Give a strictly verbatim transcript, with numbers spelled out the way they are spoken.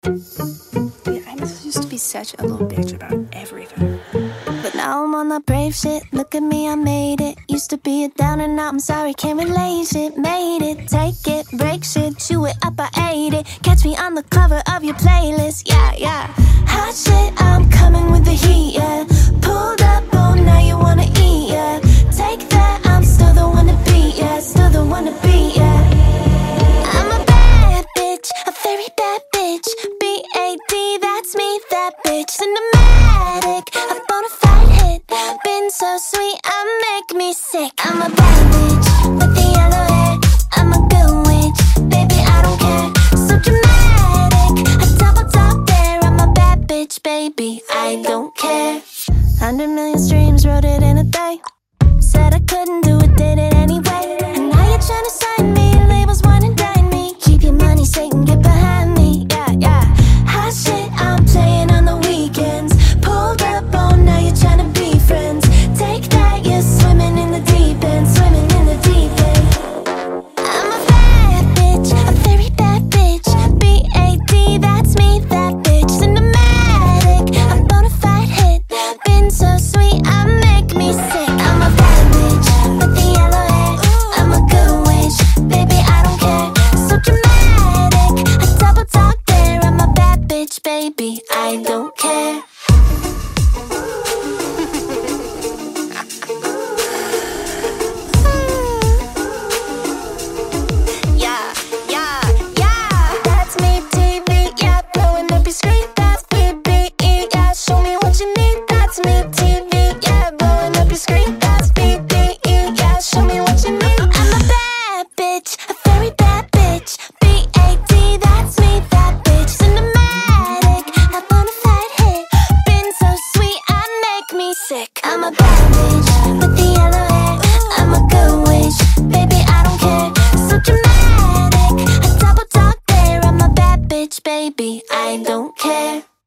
Yeah, I used to be such a little bitch about everything. But now I'm on that brave shit. Look at me, I made it. Used to be a downer, now I'm sorry, can't relate shit. Made it, take it, break shit, chew it up, I ate it. Catch me on the cover of your playlist, yeah, yeah. Hot shit, I'm coming with the heat, yeah. Pulled up, oh, now you wanna eat, yeah. Take that, I'm still the one to beat, yeah. Still the one to beat, yeah. I'm a bad bitch, a very bad bitch. B A D, that's me, that bitch. Cinematic, a bona fide hit. Been so sweet, I make me sick. I'm a bad bitch with the yellow hair. I'm a good witch, baby, I don't care. So dramatic, a double top there. I'm a bad bitch, baby, I don't care. Hundred million streams, wrote it in a day. Said I couldn't do it, did it anyway. And now you're trying to sign me, labels wine and dine me. Keep your money, Satan, get behind me, yeah, yeah. Hot shit, I'm playing on the weekends. Pulled up, oh, now you're trying to be friends. Take that, you're swimming in the deep end, swimming in the deep end. I'm a bad bitch, a very bad bitch. B A D, that's me, that bitch. Cinematic, a bona fide hit. Been so sweet, I make me sick. I'm a bad bitch with the yellow hair. I'm a good witch, baby, I don't care. So dramatic, a double talk there. I'm a bad bitch, baby, I don't care. Yeah, yeah, yeah. That's me, T V, yeah. Blowing up your screen, that's B B E, yeah. Show me what you need, that's me, T V, yeah. Blowing up your screen, that's B B E, yeah. Show me what you need. I'm a bad bitch, a very bad bitch. B A D, that's me, that bitch. Cinematic, a bona fide hit. Been so sweet, I make me sick. I'm a bad bitch with the yellow hair. I'm a good witch, baby, I don't care. So dramatic, a double talk there. I'm a bad bitch, baby, I don't care.